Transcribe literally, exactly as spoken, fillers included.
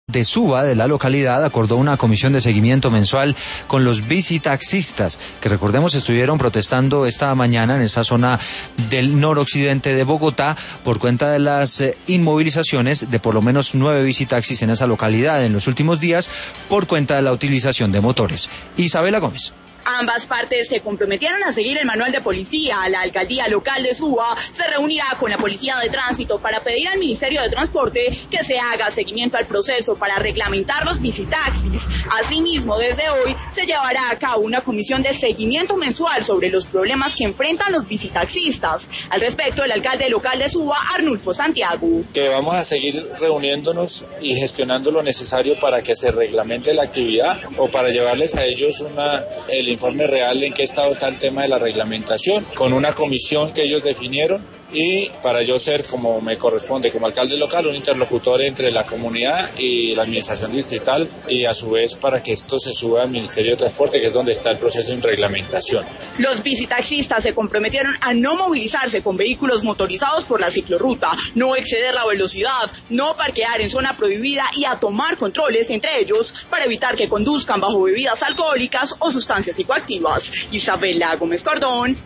de Suba, de la localidad, acordó una comisión de seguimiento mensual con los bicitaxistas, que recordemos estuvieron protestando esta mañana en esa zona del noroccidente de Bogotá por cuenta de las eh, inmovilizaciones de por lo menos nueve bicitaxis en esa localidad en los últimos días por cuenta de la utilización de motores. Isabela Gómez. Ambas partes se comprometieron a seguir el manual de policía. La alcaldía local de Suba se reunirá con la policía de tránsito para pedir al Ministerio de Transporte que se haga seguimiento al proceso para reglamentar los bicitaxis. Asimismo, desde hoy se llevará a cabo una comisión de seguimiento mensual sobre los problemas que enfrentan los bicitaxistas. Al respecto, el alcalde local de Suba, Arnulfo Santiago. Que vamos a seguir reuniéndonos y gestionando lo necesario para que se reglamente la actividad o para llevarles a ellos una el informe real en qué estado está el tema de la reglamentación, con una comisión que ellos definieron, y para yo ser, como me corresponde como alcalde local, un interlocutor entre la comunidad y la administración distrital, y a su vez para que esto se suba al Ministerio de Transporte, que es donde está el proceso de reglamentación. Los bicitaxistas se comprometieron a no movilizarse con vehículos motorizados por la ciclorruta, no exceder la velocidad, no parquear en zona prohibida y a tomar controles entre ellos para evitar que conduzcan bajo bebidas alcohólicas o sustancias psicoactivas. Isabela Gómez Cordón,